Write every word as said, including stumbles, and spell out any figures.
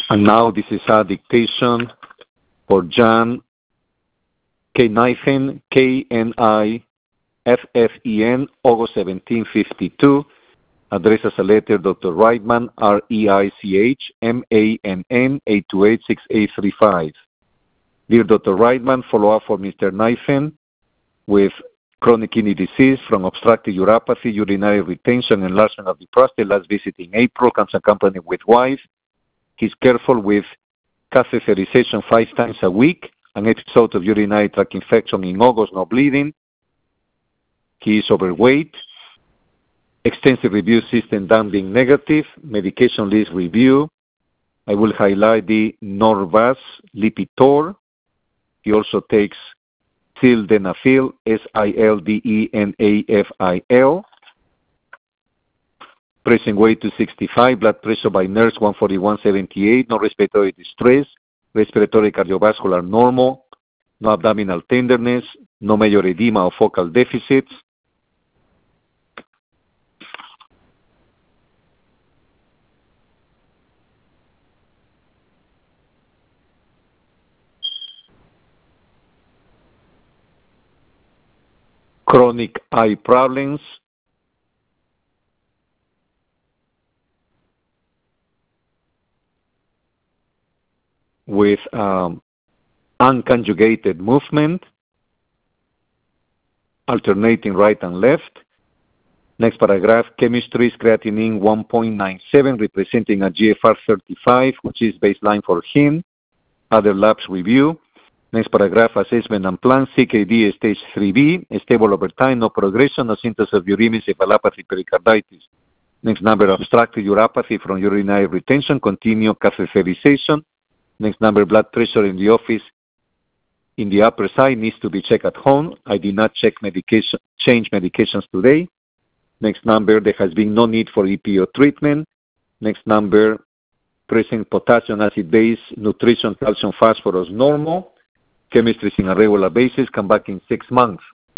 And now this is a dictation for Jan Kniffen, K N I F F E N, August seventeen fifty-two. Address as a letter, Doctor Reitman, R E I C H M A N N, eight two eight, six eight three five. Dear Doctor Reitman, follow-up for Mister Kniffen with chronic kidney disease from obstructive uropathy, urinary retention, enlargement of the prostate. Last visit in April, comes accompanied with wife. He's careful with catheterization five times a week, an episode of urinary tract infection in August, no bleeding. He is overweight. Extensive review system done being negative. Medication list review. I will highlight the Norvasc Lipitor. He also takes sildenafil, S I L D E N A F I L. Present weight two sixty-five, blood pressure by nurse one forty-one seventy-eight, no respiratory distress, respiratory cardiovascular normal, no abdominal tenderness, no major edema or focal deficits. Chronic eye problems, with um, unconjugated movement, alternating right and left. Next paragraph, chemistry is creatinine one point nine seven, representing a G F R thirty-five, which is baseline for him. Other labs review. Next paragraph, assessment and plan, C K D stage three B, stable over time, no progression, no symptoms of uremic encephalopathy, pericarditis. Next number, obstructive uropathy from urinary retention, continue catheterization. Next number, blood pressure in the office in the upper side needs to be checked at home. I did not check medication, change medications today. Next number, there has been no need for E P O treatment. Next number, present potassium acid base, nutrition, calcium, phosphorus normal. Chemistry is in a regular basis, come back in six months.